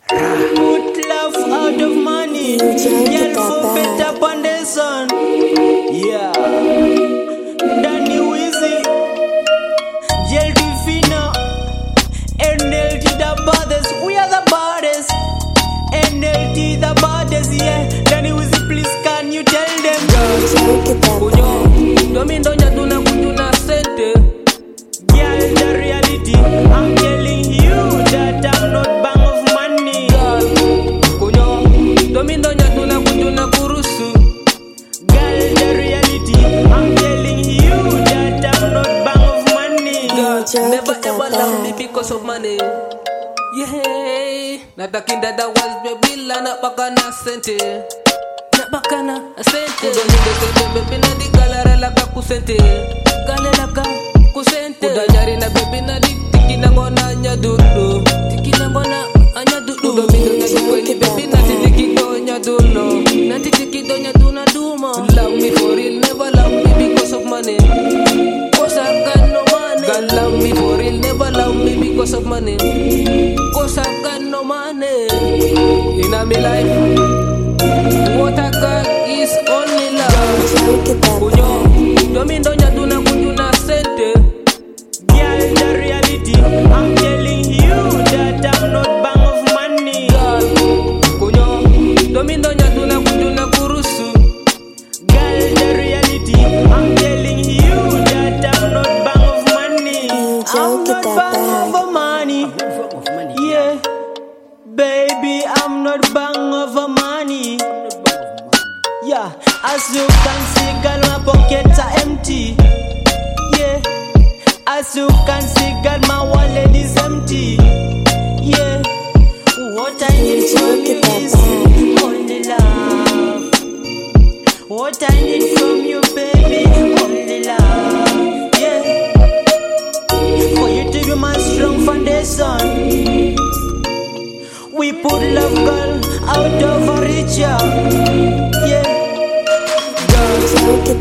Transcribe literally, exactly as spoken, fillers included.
Put love out of money. Girl for better foundation. Yeah. Danny Weezy, J L Fino, N L T the baddest. We are the baddest. N L T the baddest, yeah. Danny Weezy, please can you tell them? Kunyo, domindo nyaduna kujuna sente. Girl, the reality, I'm telling you that I'm not bang of money. Girl, kunyo, domindo nyaduna kujuna kurusu. Girl, the reality, I'm telling you that I'm not bang of money. Girl, never ever love me because of money. Yeah, natakinda da was baby la na baka na sente. Na baka na sente. Kudoninde sente baby na di galera la ka kusente. Galera ka kusente. Kudanyari na baby na di tiki na ngona nya dulu. Tiki na ngona anya dulu. Kudominde na di kweni baby na di tiki donya dulu. Na di tiki donya duna duma. Love me for real, never love me because of money. Cause I got no money. God love me for real, never love me because of money. Cause I got no money in my life. What I got is only love. Kunyo, domindo nyaduna kujuna sente. Girl, the reality, I'm telling you that I'm not bang of money. Girl, kunyo, domindo nyaduna kujuna kurusu. Girl, the reality, I'm telling you that I'm not bang of money. I'm not bang of money. Yeah, baby, I'm not bang over money. Yeah, as you can see, girl, my pockets are empty. Yeah, as you can see, girl, my wallet is empty. Yeah, what I need from you is only love. What I need from you, baby, only love. Yeah, for you to be my strong foundation. We put love, girl, out of our reach, yeah. Girls,